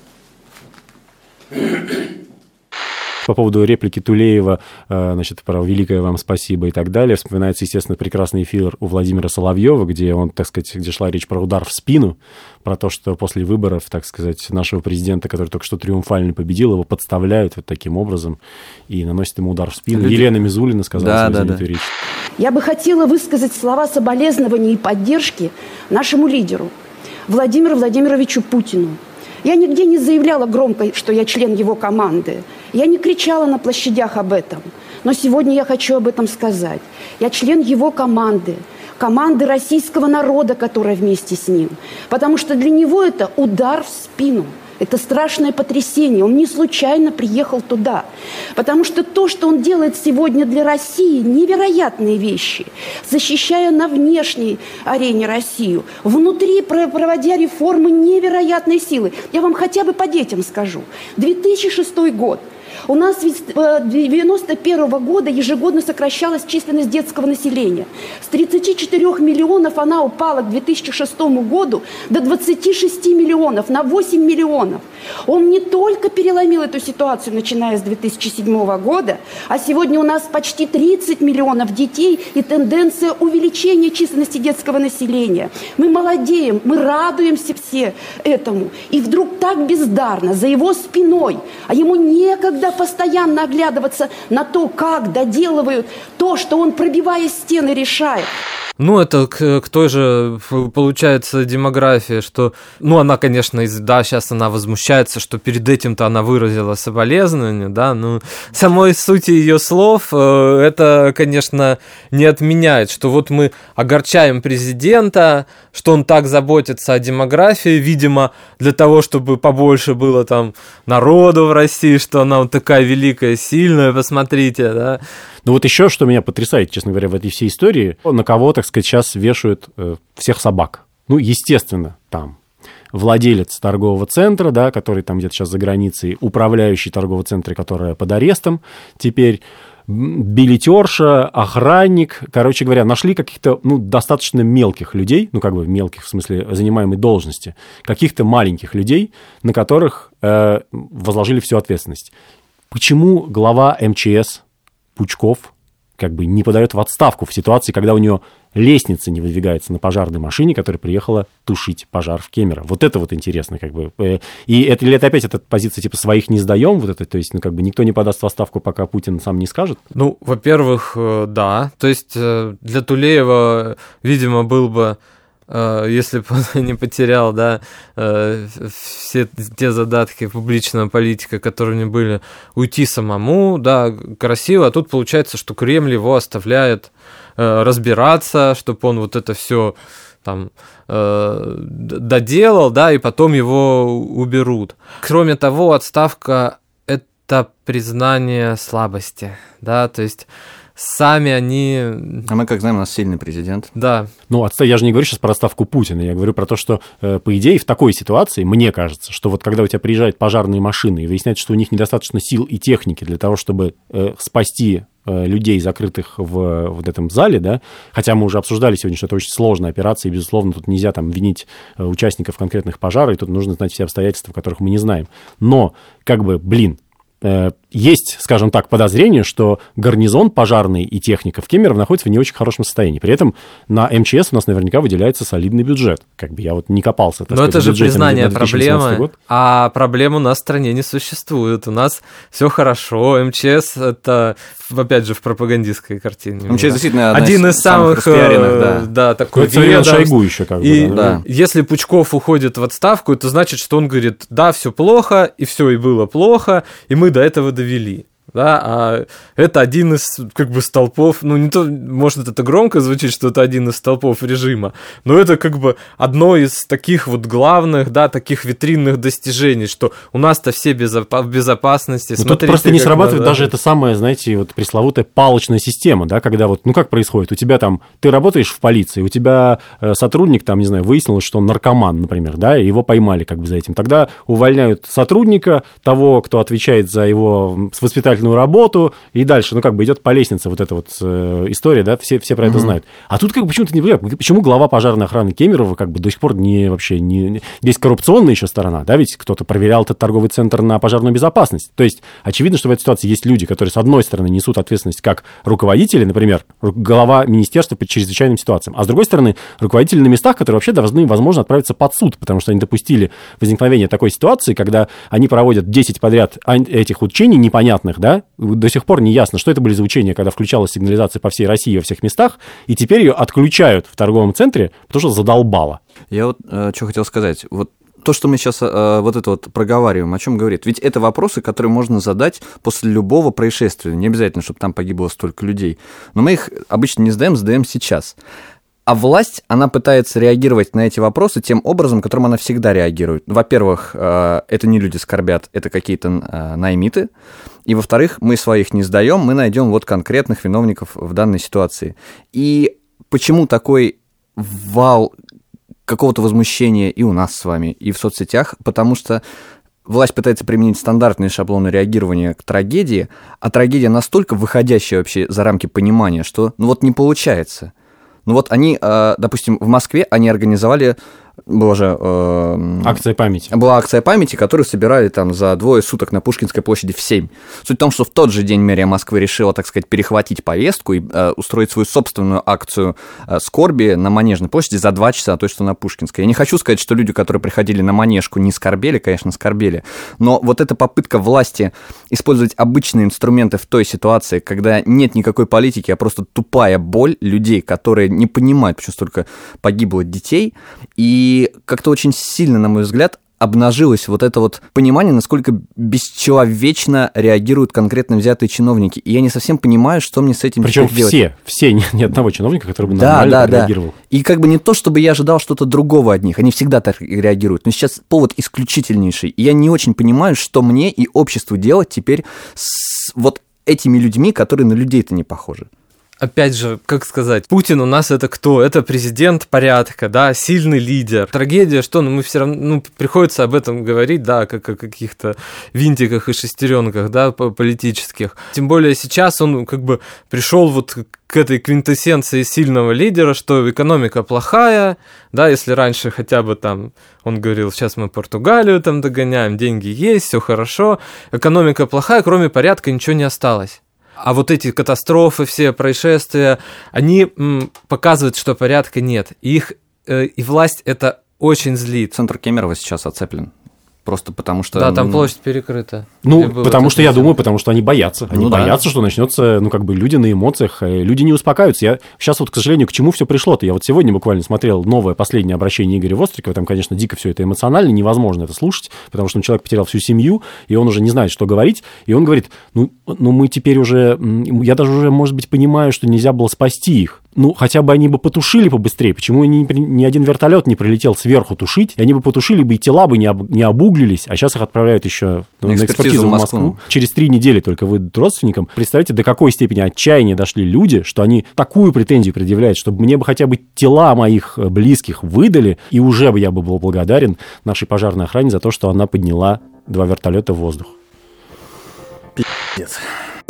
По поводу реплики Тулеева, значит, про «великое вам спасибо» и так далее, вспоминается, естественно, прекрасный эфир у Владимира Соловьева, где он, так сказать, где шла речь про удар в спину, про то, что после выборов, так сказать, нашего президента, который только что триумфально победил, его подставляют вот таким образом и наносят ему удар в спину. Люди... Елена Мизулина сказала да, свою да, знаменитую да. речь. Я бы хотела высказать слова соболезнования и поддержки нашему лидеру Владимиру Владимировичу Путину. Я нигде не заявляла громко, что я член его команды. Я не кричала на площадях об этом. Но сегодня я хочу об этом сказать. Я член его команды, команды российского народа, которая вместе с ним. Потому что для него это удар в спину. Это страшное потрясение. Он не случайно приехал туда. Потому что то, что он делает сегодня для России, невероятные вещи. Защищая на внешней арене Россию, внутри проводя реформы невероятной силы. Я вам хотя бы по детям скажу. две тысячи шестой год. У нас с девяносто первого года ежегодно сокращалась численность детского населения. С тридцати четырёх миллионов она упала к две тысячи шестому году до двадцати шести миллионов, на восемь миллионов. Он не только переломил эту ситуацию, начиная с две тысячи седьмого года, а сегодня у нас почти тридцать миллионов детей и тенденция увеличения численности детского населения. Мы молодеем, мы радуемся все этому. И вдруг так бездарно, за его спиной, а ему некогда постоянно оглядываться на то, как доделывают то, что он, пробивая стены, решает. Ну, это к, к той же, получается, демографии, что, ну, она, конечно, да, сейчас она возмущается, что перед этим-то она выразила соболезнования, да, но самой сути ее слов это, конечно, не отменяет, что вот мы огорчаем президента, что он так заботится о демографии, видимо, для того, чтобы побольше было там народу в России, что она вот такая великая, сильная, посмотрите, да. Ну вот еще, что меня потрясает, честно говоря, в этой всей истории, на кого, так сказать, сейчас вешают э, всех собак. Ну, естественно, там владелец торгового центра, да, который там где-то сейчас за границей, управляющий торгового центра, которая под арестом, теперь билетерша, охранник, короче говоря, нашли каких-то, ну, достаточно мелких людей, ну, как бы мелких, в смысле, занимаемой должности, каких-то маленьких людей, на которых э, возложили всю ответственность. Почему глава эм че эс Пучков как бы не подает в отставку в ситуации, когда у нее лестница не выдвигается на пожарной машине, которая приехала тушить пожар в Кемерово. Вот это вот интересно, как бы. И это, или это опять эта позиция, типа, своих не сдаем, вот это, то есть, ну, как бы, никто не подаст в отставку, пока Путин сам не скажет? Ну, во-первых, да. То есть, для Тулеева, видимо, был бы, если бы он не потерял, да, все те задатки публичного политика, которые у него были, уйти самому, да, красиво, а тут получается, что Кремль его оставляет разбираться, чтобы он вот это все там доделал, да, и потом его уберут. Кроме того, отставка — это признание слабости, да, то есть сами они... А мы, как знаем, у нас сильный президент. Да. Ну, я же не говорю сейчас про отставку Путина, я говорю про то, что, по идее, в такой ситуации, мне кажется, что вот когда у тебя приезжают пожарные машины и выясняется, что у них недостаточно сил и техники для того, чтобы спасти людей, закрытых в вот этом зале, да, хотя мы уже обсуждали сегодня, что это очень сложная операция, и, безусловно, тут нельзя там винить участников конкретных пожаров, и тут нужно знать все обстоятельства, которых мы не знаем. Но, как бы, блин, есть, скажем так, подозрение, что гарнизон пожарный и техника в Кемерово находится в не очень хорошем состоянии. При этом на эм че эс у нас наверняка выделяется солидный бюджет. Как бы я вот не копался. Но это же признание проблемы, а проблем у нас в стране не существует. У нас все хорошо. эм че эс — это, опять же, в пропагандистской картине. эм че эс действительно один из самых, самых да. да, такой ведомств. Шойгу еще как бы. И да, да. Если Пучков уходит в отставку, это значит, что он говорит, да, все плохо, и все и было плохо, и мы до этого довели. Да, а это один из, как бы, столпов, ну, не то, может, это громко звучит, что это один из столпов режима, но это, как бы, одно из таких вот главных, да, таких витринных достижений, что у нас-то все безопа- в безопасности. Тут просто не срабатывает надо... даже это самое, знаете, вот пресловутая палочная система, да, когда вот, ну, как происходит, у тебя там, ты работаешь в полиции, у тебя сотрудник, там, не знаю, выяснилось, что он наркоман, например, да, и его поймали, как бы, за этим. Тогда увольняют сотрудника, того, кто отвечает за его воспитательную работу, и дальше, ну, как бы идет по лестнице вот эта вот э, история, да, все, все про это mm-hmm. знают. А тут как бы почему-то не понимаю, почему глава пожарной охраны Кемерово как бы до сих пор не вообще не... Есть коррупционная еще сторона, да, ведь кто-то проверял этот торговый центр на пожарную безопасность. То есть очевидно, что в этой ситуации есть люди, которые, с одной стороны, несут ответственность как руководители, например, глава министерства по чрезвычайным ситуациям, а с другой стороны, руководители на местах, которые вообще должны, возможно, отправиться под суд, потому что они допустили возникновение такой ситуации, когда они проводят десять подряд этих учений непонятных, да, до сих пор не ясно, что это были за учения, когда включалась сигнализация по всей России во всех местах, и теперь ее отключают в торговом центре, потому что задолбало. Я вот э, что хотел сказать. Вот то, что мы сейчас э, вот это вот проговариваем, о чем говорит? Ведь это вопросы, которые можно задать после любого происшествия. Не обязательно, чтобы там погибло столько людей. Но мы их обычно не задаем, задаем сейчас. А власть, она пытается реагировать на эти вопросы тем образом, которым она всегда реагирует. Во-первых, это не люди скорбят, это какие-то наймиты. И, во-вторых, мы своих не сдаем, мы найдем вот конкретных виновников в данной ситуации. И почему такой вал какого-то возмущения и у нас с вами, и в соцсетях? Потому что власть пытается применить стандартные шаблоны реагирования к трагедии, а трагедия настолько выходящая вообще за рамки понимания, что ну вот не получается. Ну вот они, допустим, в Москве они организовали, была же... Э, акция памяти. Была акция памяти, которую собирали там за двое суток на Пушкинской площади в семь. Суть в том, что в тот же день мэрия Москвы решила, так сказать, перехватить повестку и э, устроить свою собственную акцию э, скорби на Манежной площади за два часа, то есть что на Пушкинской. Я не хочу сказать, что люди, которые приходили на Манежку, не скорбели, конечно, скорбели, но вот эта попытка власти использовать обычные инструменты в той ситуации, когда нет никакой политики, а просто тупая боль людей, которые не понимают, почему столько погибло детей, и И как-то очень сильно, на мой взгляд, обнажилось вот это вот понимание, насколько бесчеловечно реагируют конкретно взятые чиновники. И я не совсем понимаю, что мне с этим Причем делать. все, все, ни, ни одного чиновника, который бы да, нормально да, реагировал. Да. И как бы не то, чтобы я ожидал что-то другого от них. Они всегда так реагируют. Но сейчас повод исключительнейший. И я не очень понимаю, что мне и обществу делать теперь с вот этими людьми, которые на людей-то не похожи. Опять же, как сказать, Путин у нас это кто? Это президент порядка, да, сильный лидер. Трагедия, что, ну, мы все равно, ну, приходится об этом говорить, да, как о каких-то винтиках и шестеренках, да, политических. Тем более сейчас он как бы пришел вот к этой квинтэссенции сильного лидера, что экономика плохая, да, если раньше хотя бы там он говорил, сейчас мы Португалию там догоняем, деньги есть, все хорошо, экономика плохая, кроме порядка ничего не осталось. А вот эти катастрофы, все происшествия, они м, показывают, что порядка нет. Их э, и власть это очень злит. Центр Кемерово сейчас оцеплен. Просто потому что... Да, там площадь перекрыта. Ну, потому что, я думаю, потому что они боятся. Они ну, боятся, да. что начнется, ну, как бы, люди на эмоциях, люди не успокаиваются. Я сейчас вот, к сожалению, к чему все пришло-то? Я вот сегодня буквально смотрел новое, последнее обращение Игоря Вострикова, там, конечно, дико все это эмоционально, невозможно это слушать, потому что ну, человек потерял всю семью, и он уже не знает, что говорить, и он говорит, ну, ну, мы теперь уже, я даже уже, может быть, понимаю, что нельзя было спасти их. Ну, хотя бы они бы потушили побыстрее. Почему ни, ни один вертолет не прилетел сверху тушить? И они бы потушили бы, и тела бы не, об, не обуглились. А сейчас их отправляют еще на, на экспертизу в Москву. Москву. Через три недели только выйдут родственникам. Представляете, до какой степени отчаяния дошли люди, что они такую претензию предъявляют, чтобы мне бы хотя бы тела моих близких выдали, и уже бы я бы был благодарен нашей пожарной охране за то, что она подняла два вертолета в воздух. Пиздец.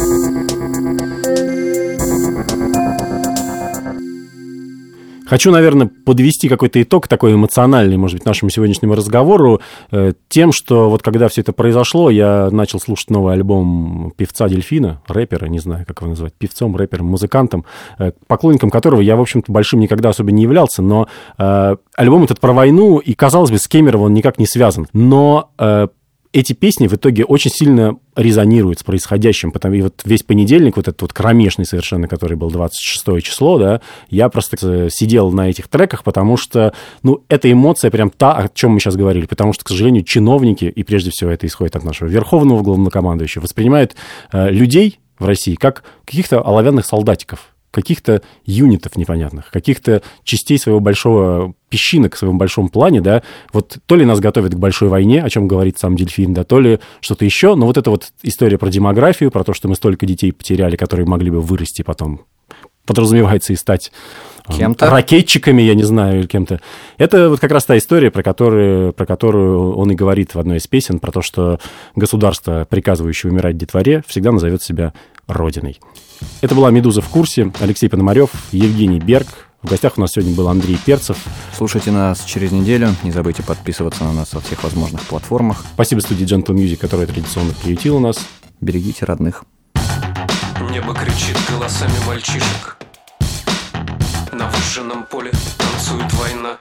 Хочу, наверное, подвести какой-то итог такой эмоциональный, может быть, нашему сегодняшнему разговору э, тем, что вот когда все это произошло, я начал слушать новый альбом певца Дельфина, рэпера, не знаю, как его назвать, певцом, рэпером, музыкантом, э, поклонником которого я, в общем-то, большим никогда особо не являлся, но э, альбом этот про войну, и, казалось бы, с Кемерово он никак не связан, но... Э, эти песни в итоге очень сильно резонируют с происходящим, потому и вот весь понедельник, вот этот вот кромешный совершенно, который был двадцать шестое число, да, я просто сидел на этих треках, потому что, ну, эта эмоция прям та, о чем мы сейчас говорили, потому что, к сожалению, чиновники, и прежде всего это исходит от нашего верховного главнокомандующего, воспринимают э, людей в России как каких-то оловянных солдатиков, каких-то юнитов непонятных, каких-то частей своего большого песчинок в своем большом плане, да, вот то ли нас готовят к большой войне, о чем говорит сам Дельфин, да, то ли что-то еще, но вот эта вот история про демографию, про то, что мы столько детей потеряли, которые могли бы вырасти потом, подразумевается и стать кем-то, ракетчиками, я не знаю, или кем-то. Это вот как раз та история, про которую, про которую он и говорит в одной из песен, про то, что государство, приказывающее умирать детворе, всегда назовет себя родиной. Это была «Медуза в курсе». Алексей Пономарев, Евгений Берг. В гостях у нас сегодня был Андрей Перцев. Слушайте нас через неделю. Не забывайте подписываться на нас во всех возможных платформах. Спасибо студии Gentle Music, которая традиционно приютила нас. Берегите родных. Небо кричит голосами мальчишек. На выжженном поле танцует война.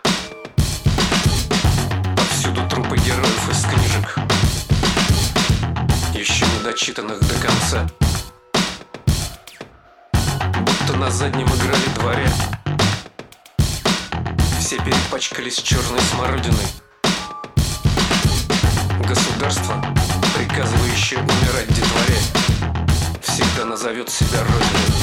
Повсюду трупы героев из книжек, еще не дочитанных до конца. Будто на заднем играли дворе. Все перепачкались черной смородиной. Государство, приказывающее умирать детворе, всегда назовет себя родиной.